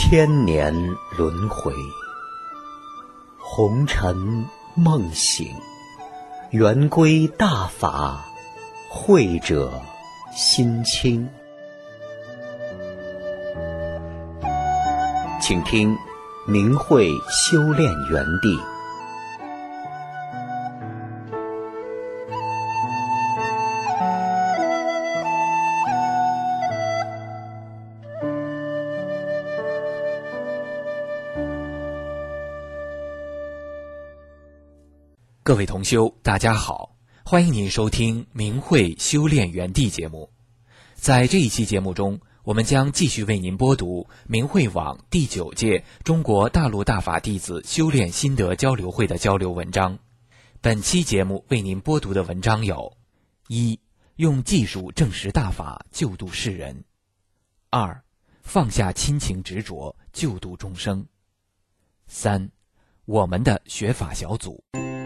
千年轮回，红尘梦醒，圆归大法，慧者心清。请听明慧修炼园地。 各位同修，大家好，欢迎您收听明慧修炼园地节目。在这一期节目中，我们将继续为您播读明慧网第9届中国大陆大法弟子修炼心得交流会的交流文章。本期节目为您播读的文章有：一、用技术证实大法，救度世人；二、放下亲情执着，救度众生；三、我们的学法小组。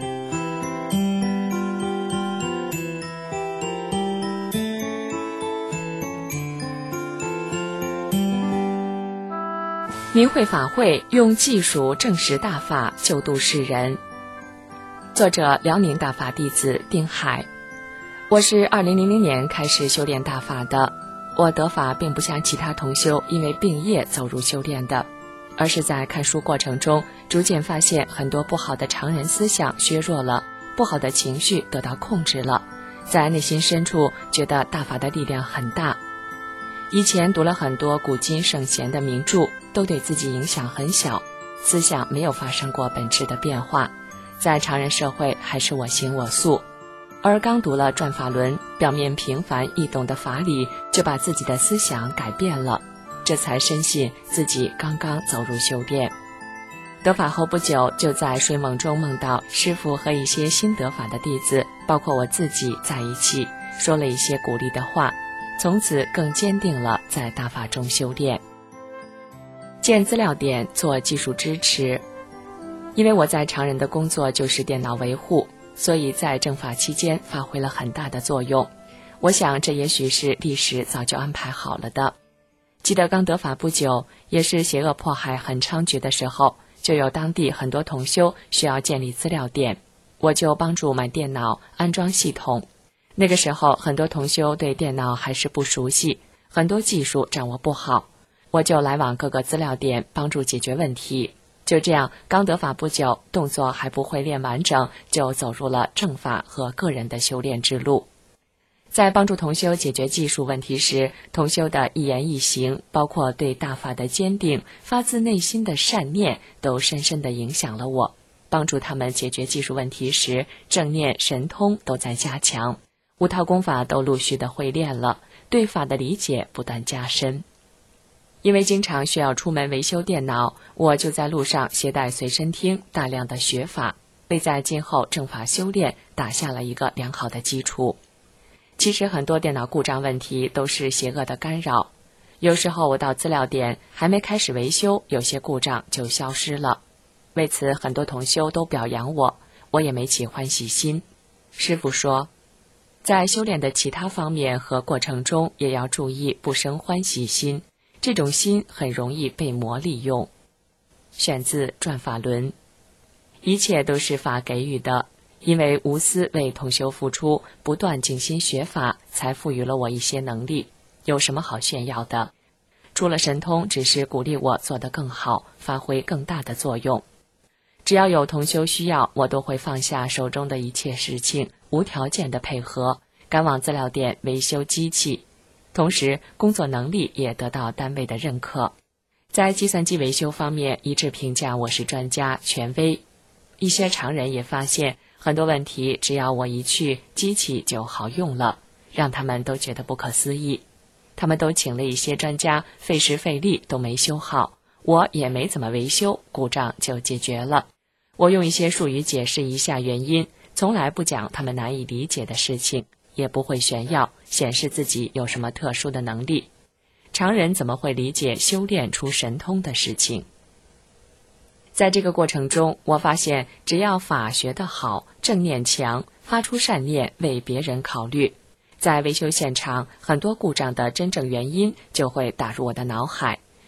明慧法会用技术证实大法，救度世人。作者：辽宁大法弟子丁海。我是2000年开始修炼大法的。我得法并不像其他同修因为病业走入修炼的，而是在看书过程中逐渐发现很多不好的常人思想削弱了，不好的情绪得到控制了，在内心深处觉得大法的力量很大。以前读了很多古今圣贤的名著，都对自己影响很小，思想没有发生过本质的变化，在常人社会还是我行我素。而刚读了转法轮，表面平凡易懂的法理，就把自己的思想改变了，这才深信自己刚刚走入修炼。得法后不久，就在睡梦中梦到师父和一些新得法的弟子，包括我自己在一起，说了一些鼓励的话，从此更坚定了在大法中修炼。建资料点做技术支持。因为我在常人的工作就是电脑维护，所以在正法期间发挥了很大的作用。我想这也许是历史早就安排好了的。记得刚得法不久，也是邪恶迫害很猖獗的时候，就有当地很多同修需要建立资料点，我就帮助买电脑安装系统。那个时候很多同修对电脑还是不熟悉，很多技术掌握不好，我就来往各个资料点帮助解决问题。就这样，刚得法不久，动作还不会练完整，就走入了正法和个人的修炼之路。在帮助同修解决技术问题时，同修的一言一行，包括对大法的坚定，发自内心的善念，都深深地影响了我。帮助他们解决技术问题时，正念神通都在加强，5套功法都陆续的会练了，对法的理解不断加深。因为经常需要出门维修电脑，我就在路上携带随身听，大量的学法，为在今后正法修炼打下了一个良好的基础。其实很多电脑故障问题都是邪恶的干扰，有时候我到资料点还没开始维修，有些故障就消失了。为此很多同修都表扬我，我也没起欢喜心。师父说，在修炼的其他方面和过程中也要注意不生欢喜心，这种心很容易被魔利用。选自转法轮。一切都是法给予的，因为无私为同修付出，不断静心学法，才赋予了我一些能力，有什么好炫耀的？除了神通，只是鼓励我做得更好，发挥更大的作用。只要有同修需要，我都会放下手中的一切事情，无条件的配合，赶往资料点维修机器。同时工作能力也得到单位的认可，在计算机维修方面一致评价我是专家权威。一些常人也发现很多问题只要我一去，机器就好用了，让他们都觉得不可思议。他们都请了一些专家，费时费力都没修好，我也没怎么维修，故障就解决了。我用一些术语解释一下原因，从来不讲他们难以理解的事情，也不会炫耀显示自己有什么特殊的能力。常人怎么会理解修炼出神通的事情？在这个过程中，我发现只要法学得好，正念强，发出善念为别人考虑，在维修现场很多故障的真正原因就会打入我的脑海，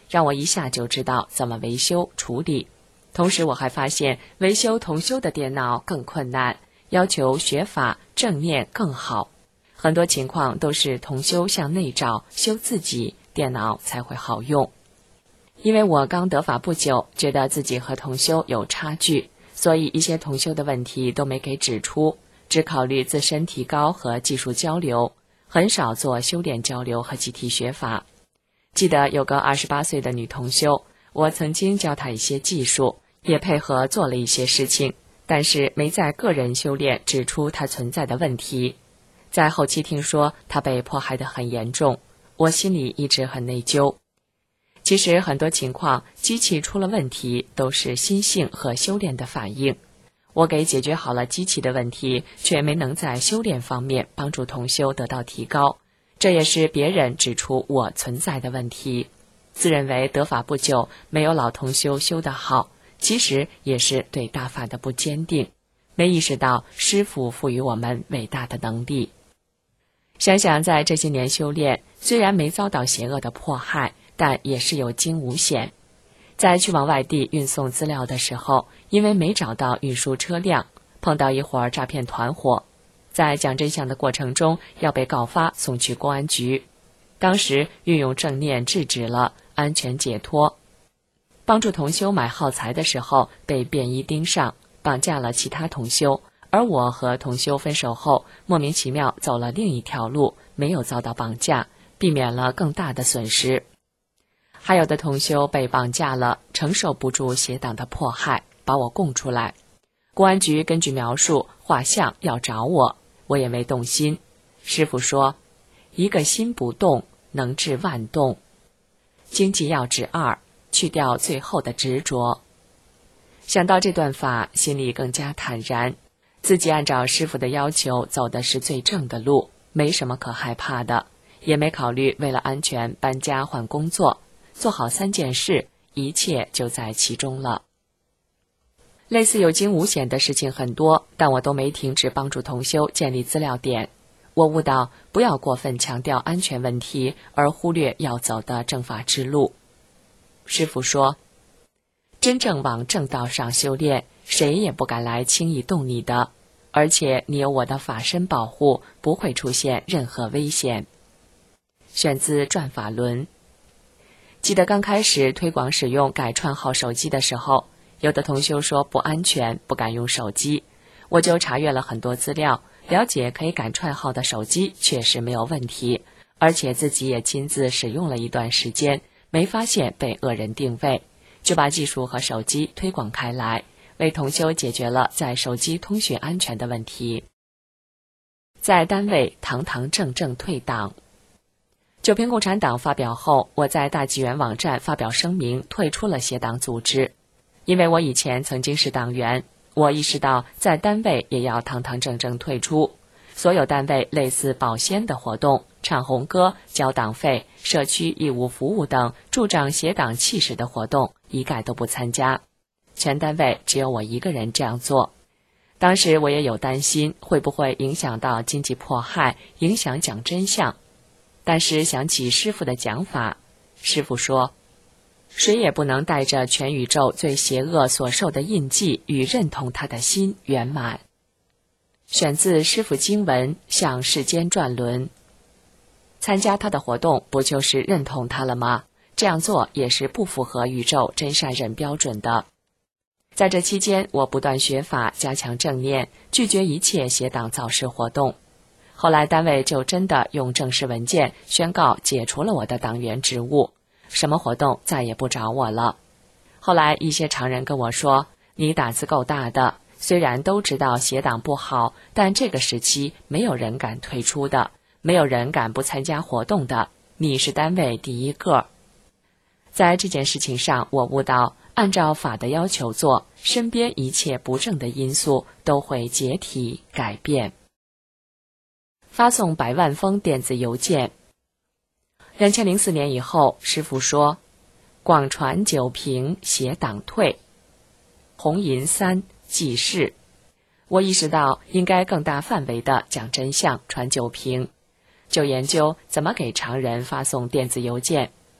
让我一下就知道怎么维修处理。同时我还发现维修同修的电脑更困难，要求学法正念更好，很多情况都是同修向内找，修自己，电脑才会好用。因为我刚得法不久，觉得自己和同修有差距，所以一些同修的问题都没给指出，只考虑自身提高和技术交流，很少做修炼交流和集体学法。记得有个28岁的女同修，我曾经教她一些技术，也配合做了一些事情，但是没在个人修炼指出她存在的问题。在后期听说她被迫害得很严重，我心里一直很内疚。其实很多情况，机器出了问题都是心性和修炼的反应。我给解决好了机器的问题，却没能在修炼方面帮助同修得到提高，这也是别人指出我存在的问题。自认为得法不久，没有老同修修得好，其实也是对大法的不坚定，没意识到师父赋予我们伟大的能力。想想在这些年修炼，虽然没遭到邪恶的迫害，但也是有惊无险。在去往外地运送资料的时候，因为没找到运输车辆，碰到一伙诈骗团伙，在讲真相的过程中要被告发送去公安局。当时运用正念制止了，安全解脱。帮助同修买耗材的时候被便衣盯上，绑架了其他同修，而我和同修分手后莫名其妙走了另一条路，没有遭到绑架，避免了更大的损失。还有的同修被绑架了，承受不住邪党的迫害，把我供出来。公安局根据描述画像要找我，我也没动心。师父说，一个心不动，能治万动。经济要旨2，去掉最后的执着。想到这段法，心里更加坦然，自己按照师父的要求走的是最正的路，没什么可害怕的，也没考虑为了安全搬家换工作，做好3件事，一切就在其中了。类似有惊无险的事情很多，但我都没停止帮助同修建立资料点。我悟到不要过分强调安全问题，而忽略要走的正法之路。师父说，真正往正道上修炼，谁也不敢来轻易动你的，而且你有我的法身保护，不会出现任何危险。选自转法轮。记得刚开始推广使用改串号手机的时候，有的同修说不安全，不敢用手机，我就查阅了很多资料，了解可以改串号的手机确实没有问题，而且自己也亲自使用了一段时间，没发现被恶人定位，就把技术和手机推广开来，为同修解决了在手机通讯安全的问题。在单位堂堂正正退党。九平共产党发表后，我在大纪元网站发表声明，退出了邪党组织。因为我以前曾经是党员，我意识到在单位也要堂堂正正退出。所有单位类似保鲜的活动、唱红歌、交党费、社区义务服务等助长邪党气势的活动，一概都不参加。全单位只有我一个人这样做。当时我也有担心，会不会影响到经济迫害，影响讲真相。但是想起师父的讲法，师父说，谁也不能带着全宇宙最邪恶所受的印记与认同他的心圆满。选自师父经文《向世间转轮》。参加他的活动不就是认同他了吗？这样做也是不符合宇宙真善忍标准的。在这期间，我不断学法，加强正念，拒绝一切邪党造势活动。后来单位就真的用正式文件宣告解除了我的党员职务，什么活动再也不找我了。后来一些常人跟我说，你胆子够大的，虽然都知道邪党不好，但这个时期没有人敢退出的，没有人敢不参加活动的，你是单位第一个。在这件事情上，我悟到按照法的要求做，身边一切不正的因素都会解体改变。发送100万封电子邮件。2004年以后，师父说，广传九平，邪党退，红银3，济世。我意识到应该更大范围的讲真相，传九平，就研究怎么给常人发送电子邮件。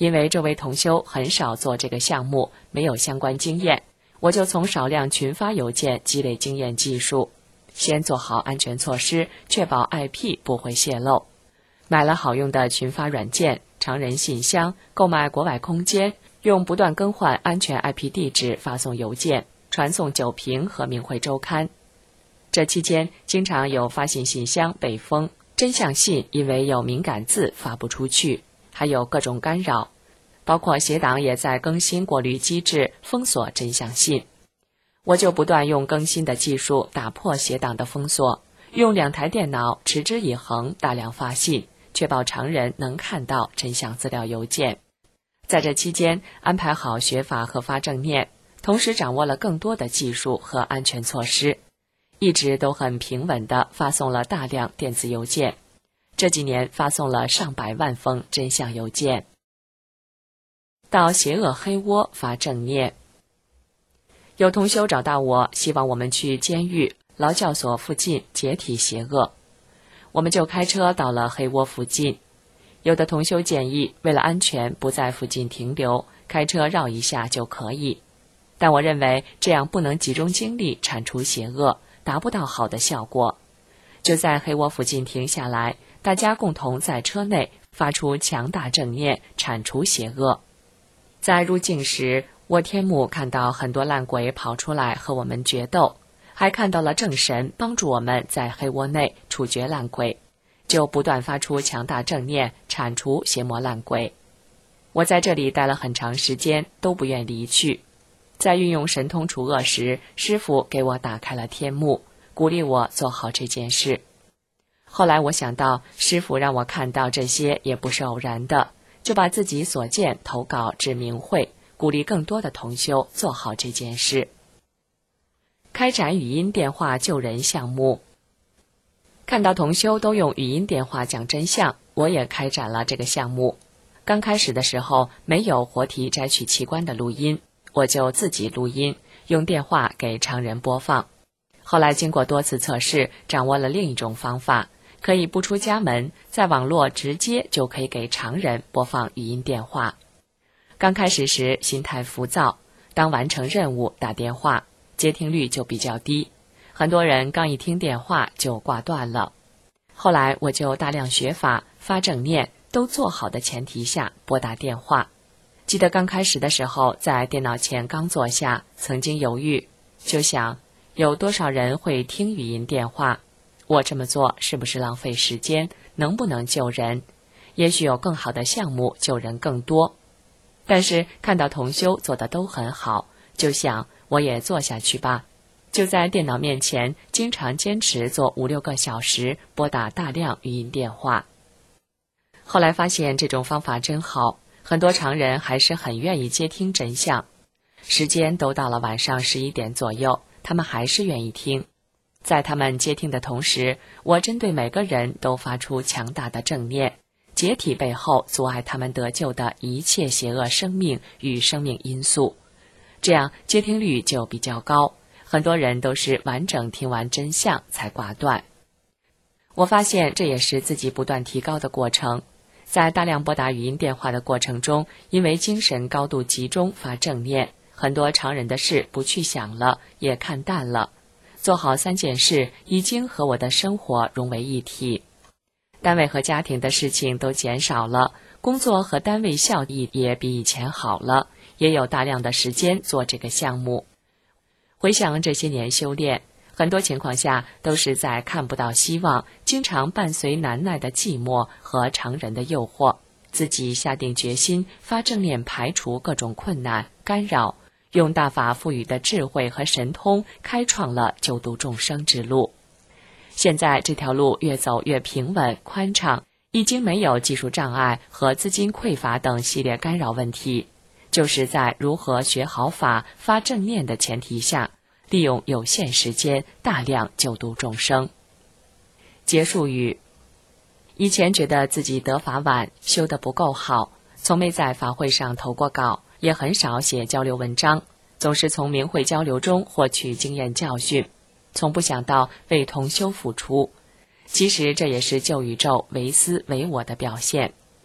因为这位同修很少做这个项目，没有相关经验，我就从少量群发邮件积累经验技术，先做好安全措施，确保 IP 不会泄露。买了好用的群发软件、常人信箱，购买国外空间，用不断更换安全 IP 地址发送邮件，传送酒瓶和明慧周刊。这期间经常有发信信箱被封，真相信因为有敏感字发不出去，还有各种干扰，包括协党也在更新过滤机制，封锁真相信。我就不断用更新的技术打破协党的封锁，用2台电脑持之以恒大量发信，确保常人能看到真相资料邮件。在这期间安排好学法和发正念，同时掌握了更多的技术和安全措施，一直都很平稳地发送了大量电子邮件。这几年发送了上百万封真相邮件。到邪恶黑窝发正念。有同修找到我，希望我们去监狱、劳教所附近解体邪恶，我们就开车到了黑窝附近。有的同修建议，为了安全不在附近停留，开车绕一下就可以。但我认为这样不能集中精力铲除邪恶，达不到好的效果。就在黑窝附近停下来，大家共同在车内发出强大正念，铲除邪恶。在入境时，我天目看到很多烂鬼跑出来和我们决斗，还看到了正神帮助我们在黑窝内处决烂鬼，就不断发出强大正念，铲除邪魔烂鬼。我在这里待了很长时间，都不愿离去。在运用神通除恶时，师父给我打开了天目，鼓励我做好这件事。后来我想到，师父让我看到这些也不是偶然的，就把自己所见投稿至明慧，鼓励更多的同修做好这件事。开展语音电话救人项目。看到同修都用语音电话讲真相，我也开展了这个项目。刚开始的时候没有活体摘取器官的录音，我就自己录音，用电话给常人播放。后来经过多次测试，掌握了另一种方法，可以不出家门，在网络直接就可以给常人播放语音电话。刚开始时心态浮躁，当完成任务打电话，接听率就比较低，很多人刚一听电话就挂断了。后来我就大量学法、发正念都做好的前提下拨打电话。记得刚开始的时候，在电脑前刚坐下，曾经犹豫，就想有多少人会听语音电话？我这么做是不是浪费时间？能不能救人？也许有更好的项目救人更多。但是看到同修做的都很好，就想我也做下去吧。就在电脑面前经常坚持做5-6个小时，拨打大量语音电话。后来发现这种方法真好，很多常人还是很愿意接听真相。时间都到了晚上11点左右，他们还是愿意听。在他们接听的同时，我针对每个人都发出强大的正念，解体背后阻碍他们得救的一切邪恶生命与生命因素，这样接听率就比较高，很多人都是完整听完真相才挂断。我发现这也是自己不断提高的过程。在大量拨打语音电话的过程中，因为精神高度集中发正念，很多常人的事不去想了，也看淡了。做好3件事已经和我的生活融为一体。单位和家庭的事情都减少了，工作和单位效益也比以前好了，也有大量的时间做这个项目。回想这些年修炼，很多情况下都是在看不到希望，经常伴随难耐的寂寞和常人的诱惑，自己下定决心发正念排除各种困难干扰，用大法赋予的智慧和神通开创了救度众生之路。现在这条路越走越平稳宽敞，已经没有技术障碍和资金匮乏等系列干扰问题，就是在如何学好法发正念的前提下，利用有限时间大量救度众生。结束语：以前觉得自己得法晚，修得不够好，从没在法会上投过稿，也很少写交流文章，总是从明慧交流中获取经验教训，从不想到为同修付出。其实这也是旧宇宙唯私唯我的表现。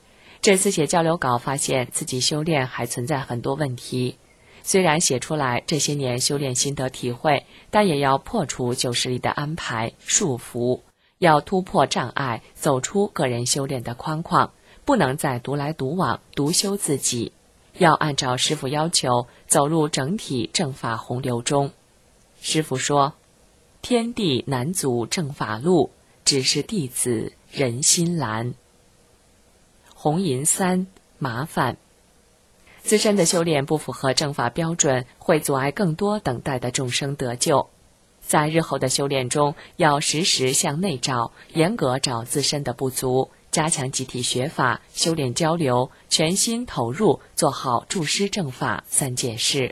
这次写交流稿，发现自己修炼还存在很多问题。虽然写出来这些年修炼心得体会，但也要破除旧势力的安排束缚，要突破障碍，走出个人修炼的框框，不能再独来独往，独修自己，要按照师父要求，走入整体正法洪流中。师父说，天地难阻正法路，只是弟子人心懒。红银3，麻烦。自身的修炼不符合正法标准，会阻碍更多等待的众生得救。在日后的修炼中，要时时向内找，严格找自身的不足，加强集体学法、修炼交流，全心投入，做好助师正法3件事。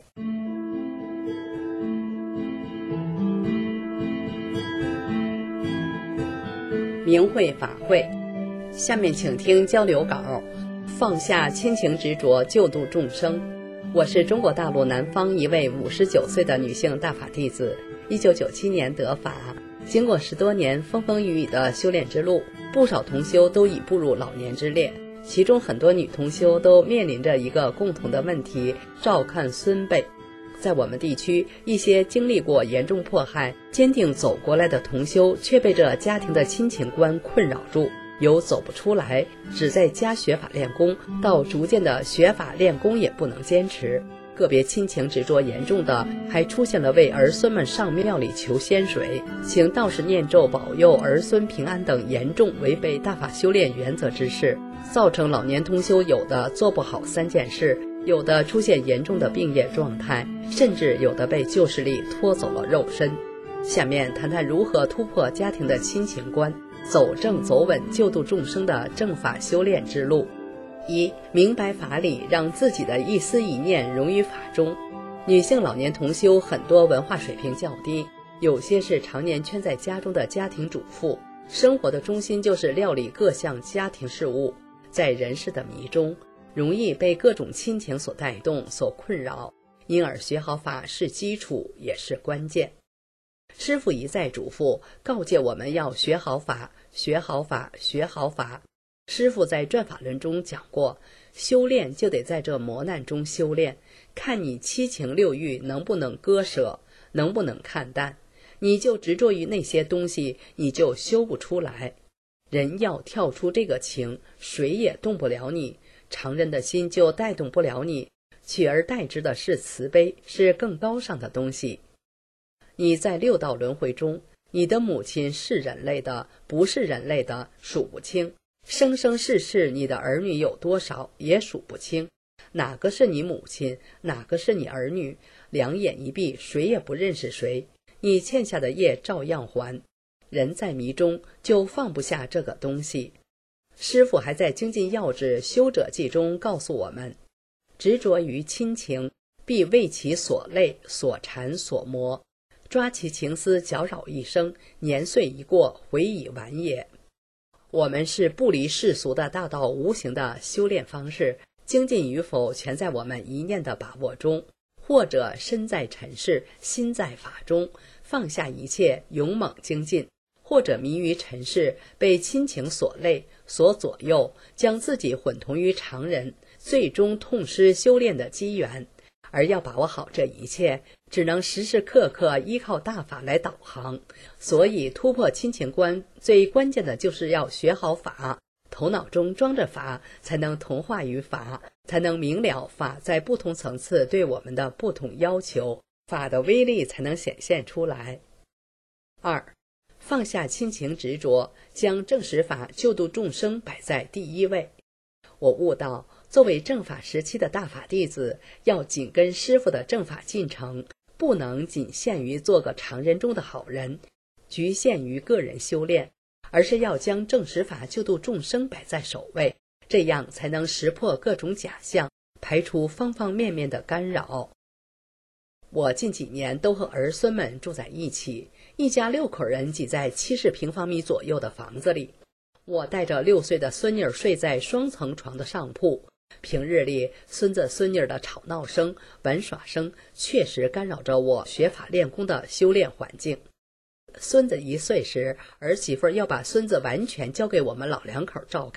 明慧法会，下面请听交流稿。放下亲情执着，救度众生。我是中国大陆南方一位59岁的女性大法弟子，1997年得法，经过10多年风风雨雨的修炼之路，不少同修都已步入老年之列，其中很多女同修都面临着一个共同的问题：照看孙辈。在我们地区，一些经历过严重迫害、坚定走过来的同修，却被这家庭的亲情观困扰住，由走不出来，只在家学法练功，到逐渐的学法练功也不能坚持。个别亲情执着严重的，还出现了为儿孙们上庙里求仙水、请道士念咒保佑儿孙平安等严重违背大法修炼原则之事，造成老年同修有的做不好3件事，有的出现严重的病业状态，甚至有的被旧势力拖走了肉身。下面谈谈如何突破家庭的亲情观，走正走稳救度众生的正法修炼之路。1. 明白法理，让自己的一思一念融于法中。女性老年同修很多文化水平较低，有些是常年圈在家中的家庭主妇，生活的中心就是料理各项家庭事务，在人世的迷中，容易被各种亲情所带动、所困扰，因而学好法是基础，也是关键。师父一再嘱咐告诫我们要学好法，学好法，学好法。师父在转法轮中讲过，修炼就得在这磨难中修炼，看你七情六欲能不能割舍，能不能看淡。你就执着于那些东西，你就修不出来。人要跳出这个情，谁也动不了你，常人的心就带动不了你，取而代之的是慈悲，是更高尚的东西。你在六道轮回中，你的母亲是人类的，不是人类的数不清，生生世世你的儿女有多少也数不清，哪个是你母亲，哪个是你儿女，两眼一闭，谁也不认识谁，你欠下的业照样还。人在迷中就放不下这个东西。师父还在精进要旨修者记中告诉我们，执着于亲情，必为其所累、所缠、所磨，抓其情丝搅扰一生，年岁一过，悔已晚也。我们是不离世俗的大道无形的修炼方式，精进与否全在我们一念的把握中，或者身在尘世，心在法中，放下一切，勇猛精进，或者迷于尘世，被亲情所累、所左右，将自己混同于常人，最终痛失修炼的机缘。而要把握好这一切，只能时时刻刻依靠大法来导航。所以突破亲情观最关键的就是要学好法，头脑中装着法，才能同化于法，才能明了法在不同层次对我们的不同要求，法的威力才能显现出来。2. 放下亲情执着，将正实法救度众生摆在第一位。我悟到，作为正法时期的大法弟子，要紧跟师父的正法进程，不能仅限于做个常人中的好人，局限于个人修炼，而是要将正实法救度众生摆在首位，这样才能识破各种假象，排除方方面面的干扰。我近几年都和儿孙们住在一起，一家6口人挤在70平方米左右的房子里。我带着6岁的孙女睡在双层床的上铺，平日里孙子孙女的吵闹声、玩耍声确实干扰着我学法练功的修炼环境。孙子1岁时，儿媳妇要把孙子完全交给我们老两口照看，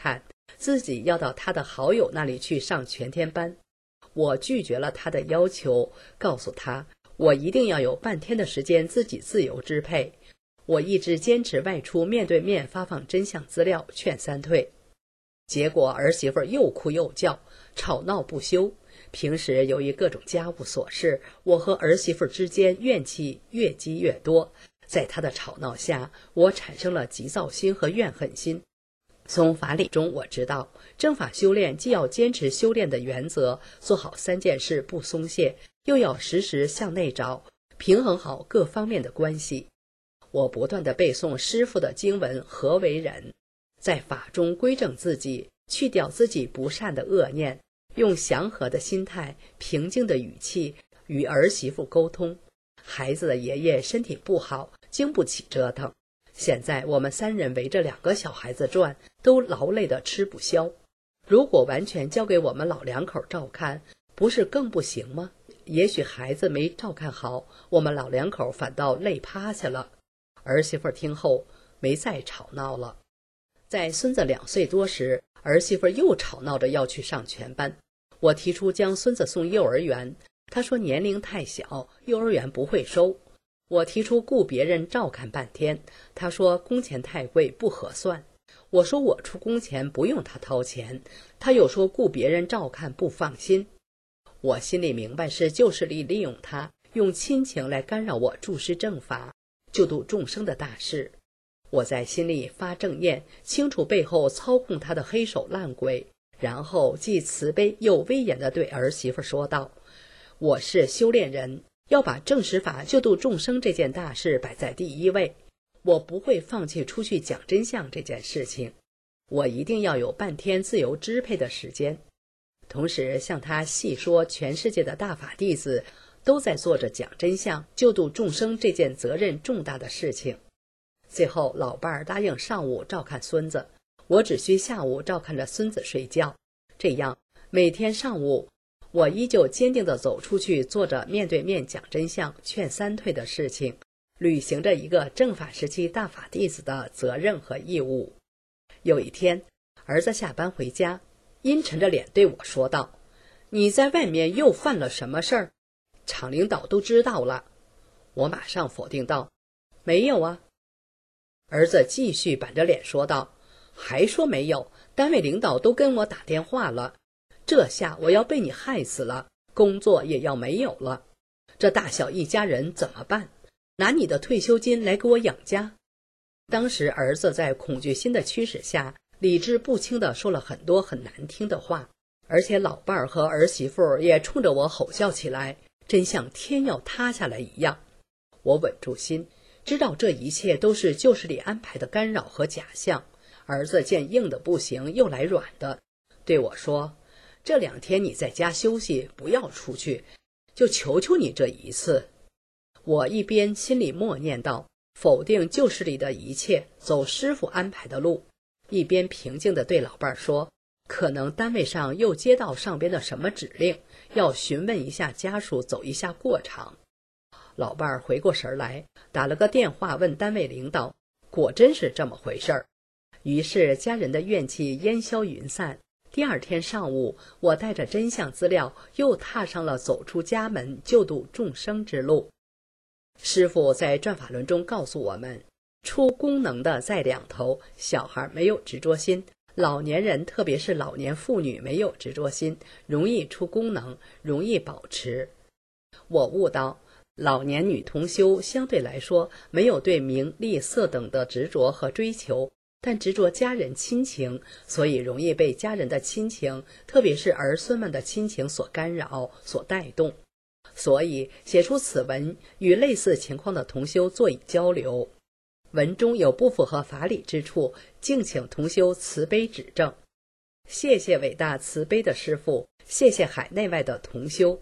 自己要到他的好友那里去上全天班。我拒绝了他的要求，告诉他我一定要有半天的时间自己自由支配。我一直坚持外出面对面发放真相资料，劝三退。结果儿媳妇又哭又叫，吵闹不休。平时由于各种家务琐事，我和儿媳妇之间怨气越积越多。在她的吵闹下，我产生了急躁心和怨恨心。从法理中我知道，正法修炼既要坚持修炼的原则，做好3件事不松懈，又要时时向内找，平衡好各方面的关系。我不断地背诵师父的经文何为忍，在法中归正自己，去掉自己不善的恶念，用祥和的心态、平静的语气与儿媳妇沟通。孩子的爷爷身体不好，经不起折腾。现在我们3人围着2个小孩子转，都劳累得吃不消。如果完全交给我们老2口照看，不是更不行吗？也许孩子没照看好，我们老2口反倒累趴下了。儿媳妇听后没再吵闹了。在孙子2岁多时，儿媳妇又吵闹着要去上全班。我提出将孙子送幼儿园，她说年龄太小，幼儿园不会收。我提出雇别人照看半天，她说工钱太贵不合算。我说我出工钱不用她掏钱，她又说雇别人照看不放心。我心里明白是旧势力利用她，用亲情来干扰我注释正法、救度众生的大事。我在心里发正念，清楚背后操控他的黑手烂鬼，然后既慈悲又威严地对儿媳妇说道：我是修炼人，要把正实法救度众生这件大事摆在第一位，我不会放弃出去讲真相这件事情，我一定要有半天自由支配的时间。同时向他细说全世界的大法弟子都在做着讲真相、救度众生这件责任重大的事情。最后老伴儿答应上午照看孙子，我只需下午照看着孙子睡觉。这样每天上午我依旧坚定地走出去，做着面对面讲真相、劝三退的事情，履行着一个正法时期大法弟子的责任和义务。有一天，儿子下班回家，阴沉着脸对我说道：你在外面又犯了什么事儿？厂领导都知道了。我马上否定道：没有啊。儿子继续板着脸说道：还说没有，单位领导都跟我打电话了，这下我要被你害死了，工作也要没有了，这大小一家人怎么办？拿你的退休金来给我养家。当时儿子在恐惧心的驱使下，理智不清地说了很多很难听的话，而且老伴儿和儿媳妇也冲着我吼叫起来，真像天要塌下来一样。我稳住心，知道这一切都是旧势力安排的干扰和假象。儿子见硬的不行，又来软的，对我说：这2天你在家休息，不要出去，就求求你这一次。我一边心里默念道：否定旧势力的一切，走师父安排的路，一边平静地对老伴儿说：可能单位上又接到上边的什么指令，要询问一下家属，走一下过场。老伴儿回过神来，打了个电话问单位领导，果真是这么回事儿。于是家人的怨气烟消云散。第2天上午，我带着真相资料又踏上了走出家门救度众生之路。师父在转法轮中告诉我们，出功能的在2头，小孩没有执着心，老年人特别是老年妇女没有执着心，容易出功能，容易保持。我悟到老年女同修相对来说没有对名利色等的执着和追求，但执着家人亲情，所以容易被家人的亲情，特别是儿孙们的亲情所干扰、所带动。所以写出此文，与类似情况的同修做以交流。文中有不符合法理之处，敬请同修慈悲指正。谢谢伟大慈悲的师父，谢谢海内外的同修。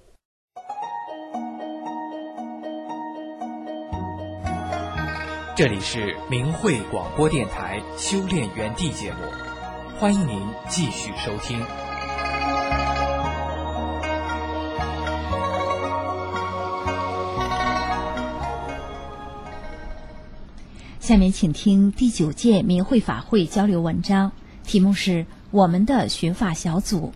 这里是明慧广播电台修炼园地节目，欢迎您继续收听。 下面请听第9届明慧法会交流文章，题目是我们的学法小组。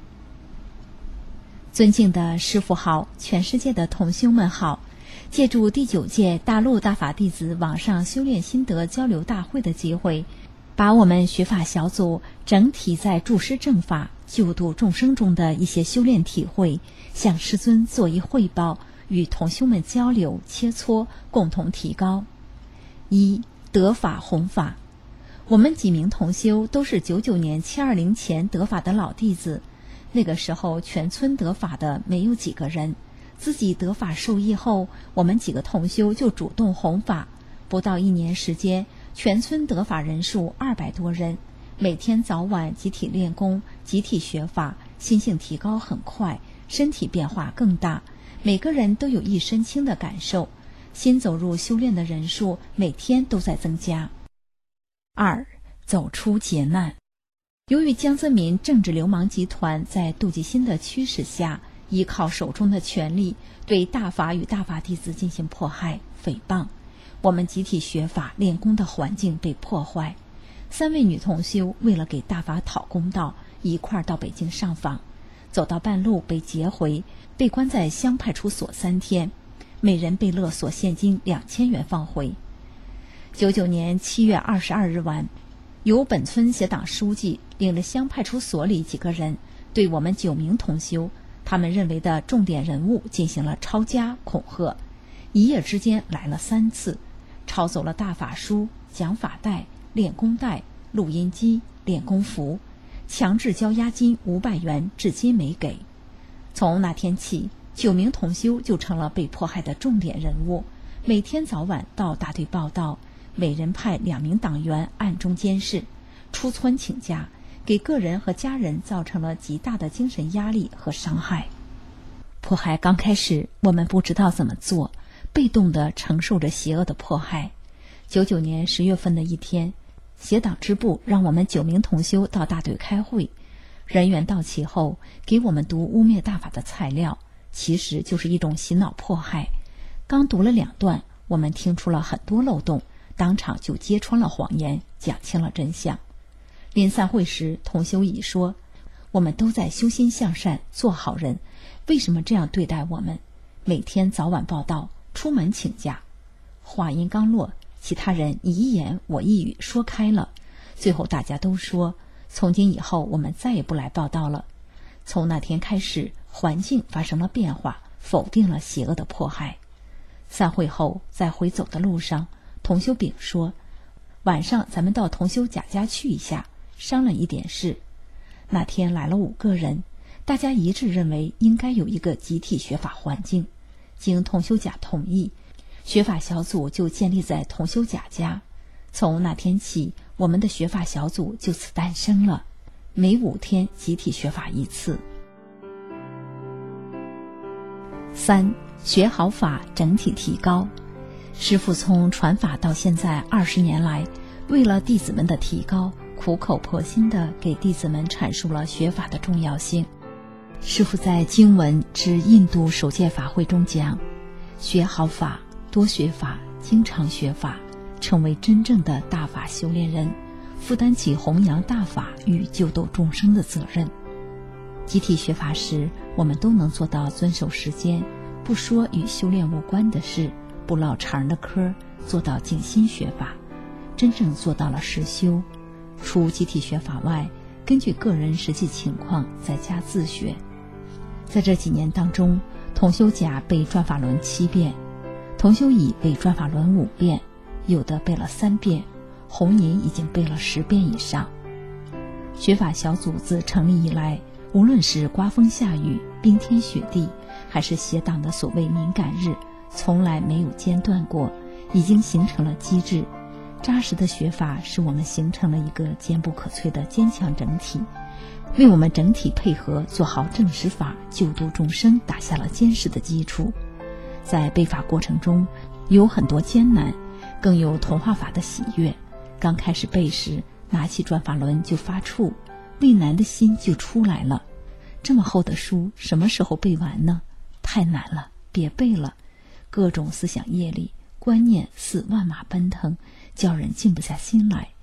尊敬的师父好，全世界的同修们好。借助第9届大陆大法弟子网上修炼心得交流大会的机会，把我们学法小组整体在注释正法、救度众生中的一些修炼体会，向师尊做一汇报，与同修们交流切磋，共同提高。1. 得法弘法。我们几名同修都是99年720前得法的老弟子，那个时候全村得法的没有几个人，自己得法受益后，我们几个同修就主动弘法，不到1年时间，全村得法人数200多人，每天早晚集体练功，集体学法，心性提高很快，身体变化更大，每个人都有一身轻的感受，新走入修炼的人数每天都在增加。2. 走出劫难。由于江泽民政治流氓集团在杜吉新的驱使下，依靠手中的权力对大法与大法弟子进行迫害诽谤，我们集体学法练功的环境被破坏。3位女同修为了给大法讨公道，一块儿到北京上访，走到半路被劫回，被关在乡派出所3天，每人被勒索现金2000元放回。99年7月22日晚，由本村协党书记领着乡派出所里几个人，对我们9名同修他们认为的重点人物进行了抄家恐吓，一夜之间来了3次，抄走了大法书、讲法带、练功带、录音机、练功服，强制交押金500元，至今没给。从那天起，9名同修就成了被迫害的重点人物，每天早晚到大队报到，每人派2名党员暗中监视，出村请假，给个人和家人造成了极大的精神压力和伤害。迫害刚开始，我们不知道怎么做，被动地承受着邪恶的迫害。99年10月份的一天，协党支部让我们9名同修到大队开会，人员到齐后给我们读污蔑大法的材料，其实就是一种洗脑迫害。刚读了2段，我们听出了很多漏洞，当场就揭穿了谎言，讲清了真相。临散会时，同修乙说，我们都在修心向善，做好人，为什么这样对待我们？每天早晚报到，出门请假。话音刚落，其他人你一言我一语说开了，最后大家都说，从今以后我们再也不来报道了。从那天开始，环境发生了变化，否定了邪恶的迫害。散会后，在回走的路上，同修丙说，晚上咱们到同修甲家去一下，商量一点事。那天来了5个人，大家一致认为应该有一个集体学法环境。经同修甲同意，学法小组就建立在同修甲家。从那天起，我们的学法小组就此诞生了，每5天集体学法1次。3. 学好法，整体提高。师父从传法到现在20年来，为了弟子们的提高，苦口婆心地给弟子们阐述了学法的重要性。师父在经文之印度首届法会中讲，学好法，多学法，经常学法，成为真正的大法修炼人，负担起弘扬大法与救度众生的责任。集体学法时，我们都能做到遵守时间，不说与修炼无关的事，不唠常的嗑，做到静心学法，真正做到了实修。除集体学法外，根据个人实际情况在家自学。在这几年当中，同修甲背转法轮7遍，同修乙背转法轮5遍，有的背了3遍，红银已经背了10遍以上。学法小组自成立以来，无论是刮风下雨、冰天雪地，还是协党的所谓敏感日，从来没有间断过，已经形成了机制。扎实的学法使我们形成了一个坚不可摧的坚强整体，为我们整体配合做好正实法、救度众生打下了坚实的基础。在背法过程中，有很多艰难，更有同化法的喜悦。刚开始背时，拿起转法轮就发怵，畏难的心就出来了。这么厚的书，什么时候背完呢？太难了，别背了。各种思想业力、观念似万马奔腾，叫人静不下心来。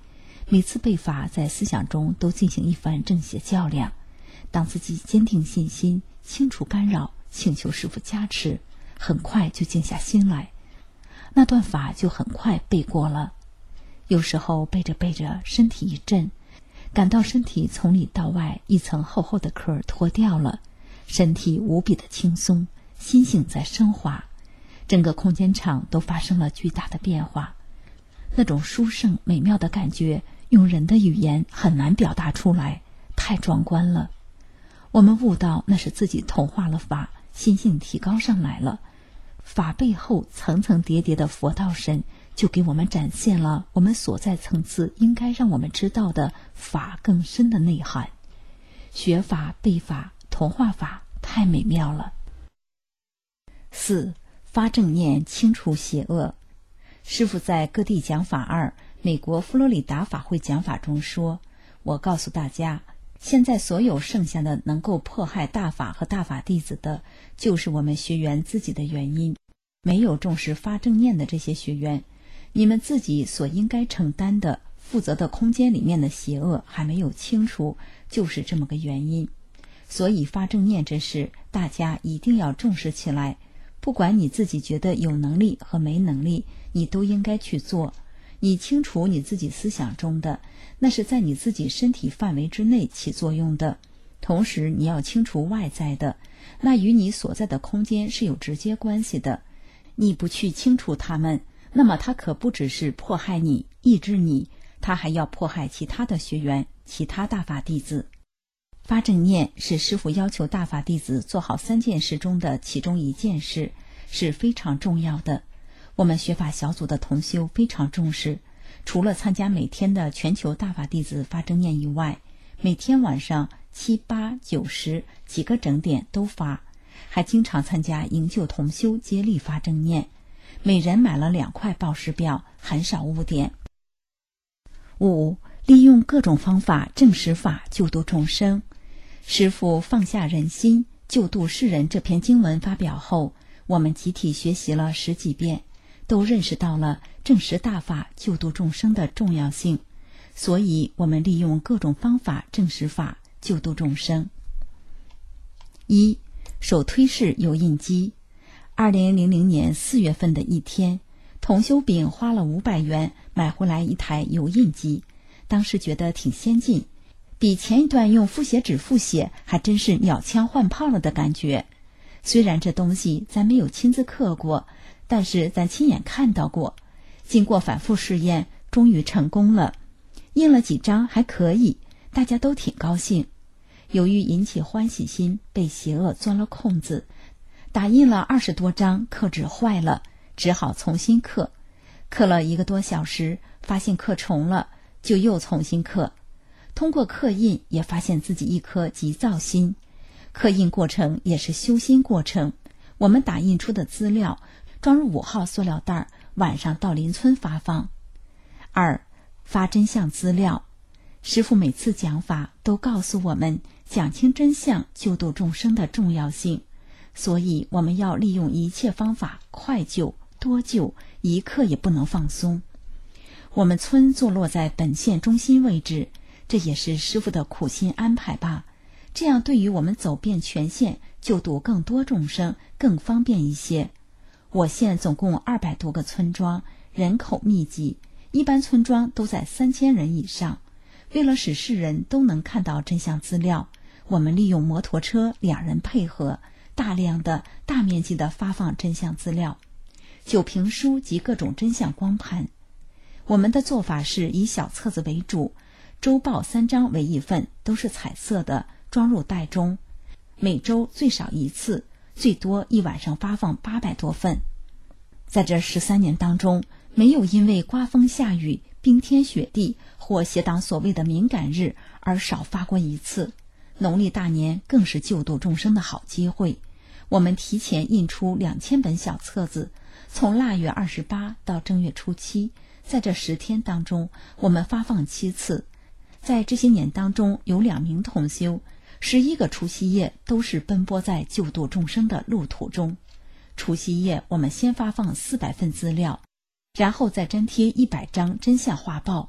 每次被罚在思想中都进行一番正邪较量，当自己坚定信心，清除干扰，请求师父加持，很快就静下心来，那段法就很快背过了。有时候背着背着，身体一震，感到身体从里到外一层厚厚的壳脱掉了，身体无比的轻松，心性在升华，整个空间场都发生了巨大的变化。那种殊胜美妙的感觉，用人的语言很难表达出来，太壮观了。我们悟到那是自己同化了法，心性提高上来了。法背后层层叠叠的佛道神，就给我们展现了我们所在层次应该让我们知道的法更深的内涵。学法、背法、同化法，太美妙了。4. 发正念，清除邪恶。师父在各地讲法2美国佛罗里达法会讲法中说，我告诉大家，现在所有剩下的能够迫害大法和大法弟子的，就是我们学员自己的原因。没有重视发正念的这些学员，你们自己所应该承担的负责的空间里面的邪恶还没有清除，就是这么个原因。所以发正念这事，大家一定要重视起来。不管你自己觉得有能力和没能力，你都应该去做。你清除你自己思想中的，那是在你自己身体范围之内起作用的。同时你要清除外在的，那与你所在的空间是有直接关系的。你不去清除它们，那么它可不只是迫害你、抑制你，它还要迫害其他的学员、其他大法弟子。发正念是师父要求大法弟子做好3件事中的其中1件事，是非常重要的。我们学法小组的同修非常重视，除了参加每天的全球大法弟子发正念以外，每天晚上7、8、9、10几个整点都发，还经常参加营救同修接力发正念，每人买了2块报时表，很少误点。5. 利用各种方法证实法，救度众生。师父放下人心，救度世人这篇经文发表后，我们集体学习了10几遍，都认识到了证实大法救度众生的重要性，所以我们利用各种方法证实法，救度众生。1. 手推式油印机。2000年4月份的一天，同修丙花了500元买回来一台油印机，当时觉得挺先进，比前一段用复写纸复写还真是鸟枪换炮了的感觉。虽然这东西咱没有亲自刻过，但是咱亲眼看到过，经过反复试验，终于成功了。印了几张还可以，大家都挺高兴。由于引起欢喜心，被邪恶钻了空子，打印了20多张，刻纸坏了，只好重新刻。刻了1个多小时，发现刻重了，就又重新刻。通过刻印也发现自己一颗急躁心，刻印过程也是修心过程。我们打印出的资料装入5号塑料袋，晚上到邻村发放。2. 发真相资料。师父每次讲法都告诉我们讲清真相救度众生的重要性，所以我们要利用一切方法快救多救，一刻也不能放松。我们村坐落在本县中心位置，这也是师父的苦心安排吧，这样对于我们走遍全县救度更多众生更方便一些。我县总共200多个村庄，人口密集，一般村庄都在3000人以上。为了使世人都能看到真相资料，我们利用摩托车2人配合，大量的大面积的发放真相资料，酒瓶书及各种真相光盘。我们的做法是以小册子为主，周报3张为一份，都是彩色的，装入袋中。每周最少1次，最多一晚上发放800多份。在这13年当中，没有因为刮风下雨、冰天雪地或写党所谓的敏感日而少发过1次。农历大年更是救度众生的好机会，我们提前印出2000本小册子，从腊月28到正月初7，在这10天当中，我们发放7次。在这些年当中，有2名同修，11个除夕夜都是奔波在救度众生的路途中。除夕夜，我们先发放400份资料，然后再粘贴100张真相画报。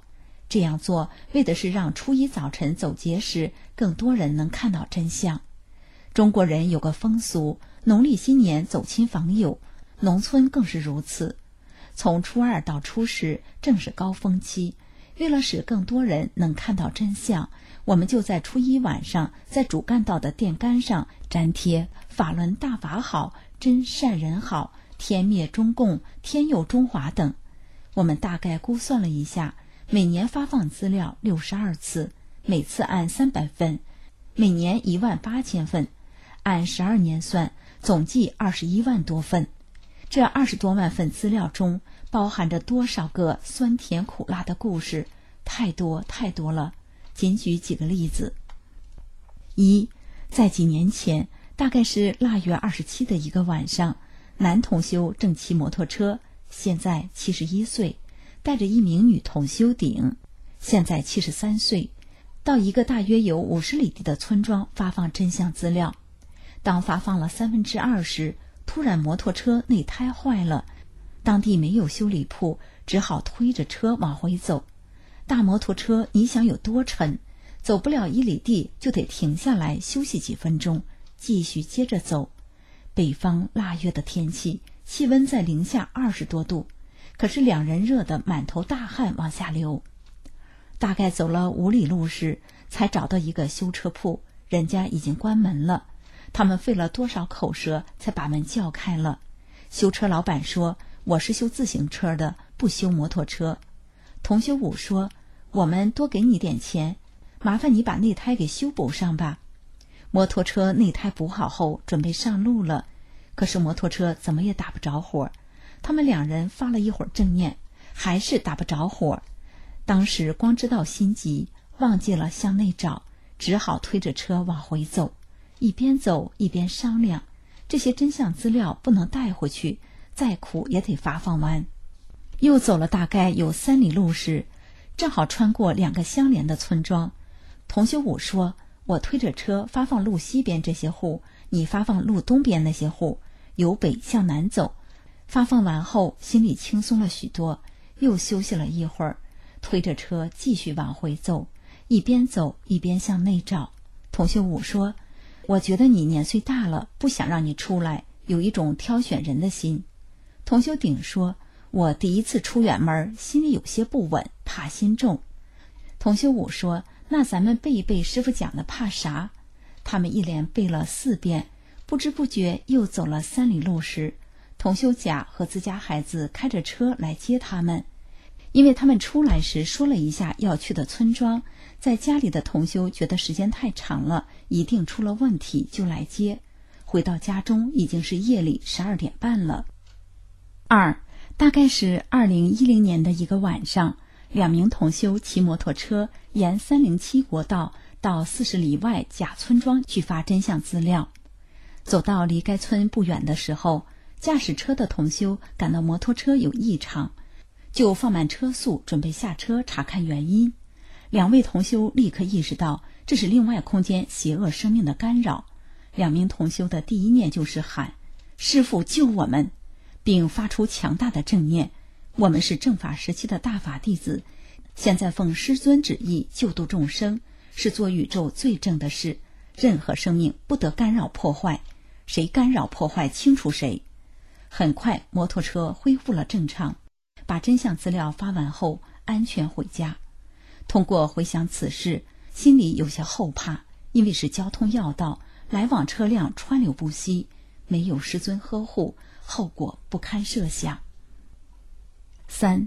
这样做为的是让初一早晨走街时更多人能看到真相。中国人有个风俗，农历新年走亲访友，农村更是如此。从初二到初十正是高峰期，为了使更多人能看到真相，我们就在初一晚上在主干道的电杆上粘贴法轮大法好，真善人好，天灭中共，天佑中华等。我们大概估算了一下，每年发放资料62次，每次按300份，每年18000份，按12年算，总计21万多份。这20多万份资料中包含着多少个酸甜苦辣的故事，太多太多了。仅举几个例子。一，在几年前，大概是腊月27的一个晚上，男同修正骑摩托车，现在71岁，带着一名女同修顶，现在73岁，到一个大约有50里地的村庄发放真相资料。当发放了2/3时，突然摩托车内胎坏了，当地没有修理铺，只好推着车往回走。大摩托车你想有多沉，走不了1里地就得停下来休息几分钟，继续接着走。北方腊月的天气，气温在零下20多度，可是两人热得满头大汗往下流。大概走了5里路时，才找到一个修车铺，人家已经关门了。他们费了多少口舌才把门叫开了。修车老板说，我是修自行车的，不修摩托车。同修武说，我们多给你点钱，麻烦你把内胎给修补上吧。摩托车内胎补好后准备上路了，可是摩托车怎么也打不着火。他们两人发了一会儿正念，还是打不着火。当时光知道心急，忘记了向内找，只好推着车往回走。一边走一边商量，这些真相资料不能带回去，再苦也得发放完。又走了大概有3里路时，正好穿过2个相连的村庄。同修武说，我推着车发放路西边这些户，你发放路东边那些户，由北向南走。发放完后心里轻松了许多，又休息了一会儿，推着车继续往回走，一边走一边向内找。同修武说，我觉得你年岁大了，不想让你出来，有一种挑选人的心。同修鼎说，我第一次出远门，心里有些不稳，怕心重。同修武说，那咱们背一背师父讲的怕啥？他们一连背了4遍，不知不觉又走了3里路时，同修甲和自家孩子开着车来接他们。因为他们出来时说了一下要去的村庄，在家里的同修觉得时间太长了，一定出了问题，就来接。回到家中已经是夜里12点半了。2，大概是2010年的一个晚上，2名同修骑摩托车沿307国道到40里外甲村庄去发真相资料。走到离该村不远的时候，驾驶车的同修感到摩托车有异常，就放慢车速，准备下车查看原因。2位同修立刻意识到这是另外空间邪恶生命的干扰。2名同修的第一念就是喊，师父救我们，并发出强大的正念，我们是正法时期的大法弟子，现在奉师尊旨意救度众生，是做宇宙最正的事，任何生命不得干扰破坏，谁干扰破坏清除谁。很快摩托车恢复了正常，把真相资料发完后安全回家。通过回想此事，心里有些后怕，因为是交通要道，来往车辆川流不息，没有师尊呵护，后果不堪设想。3，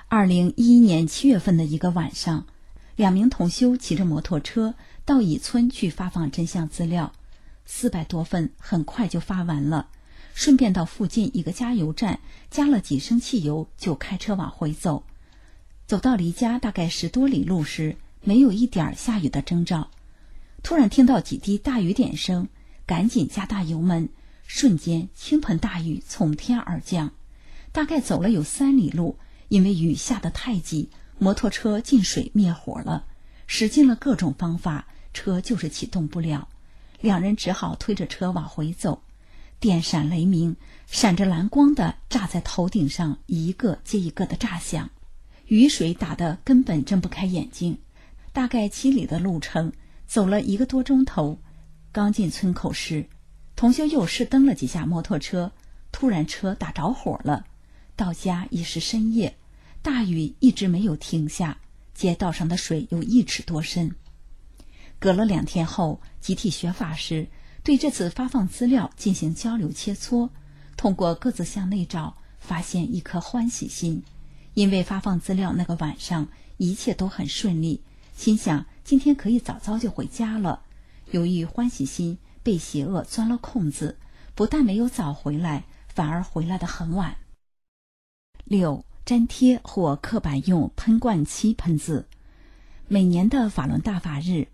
2011年7月份的一个晚上，2名同修骑着摩托车到乙村去发放真相资料，400多份很快就发完了，顺便到附近一个加油站加了几升汽油，就开车往回走。走到离家大概10多里路时，没有一点下雨的征兆，突然听到几滴大雨点声，赶紧加大油门，瞬间倾盆大雨从天而降。大概走了有3里路，因为雨下得太急，摩托车进水灭火了，使尽了各种方法，车就是启动不了。2人只好推着车往回走。电闪雷鸣，闪着蓝光的炸在头顶上，一个接一个的炸响。 雨水打得根本睁不开眼睛。大概7里的路程，走了1个多钟头，刚进村口时，同修又试蹬了几下摩托车，突然车打着火了。到家已是深夜，大雨一直没有停下，街道上的水有1尺多深。隔了2天后，集体学法时，对这次发放资料进行交流切磋，通过各自向内找，发现一颗欢喜心。因为发放资料那个晚上一切都很顺利，心想今天可以早早就回家了。由于欢喜心被邪恶钻了空子，不但没有早回来，反而回来得很晚。6. 粘贴或刻板用喷灌漆喷字。每年的法轮大法日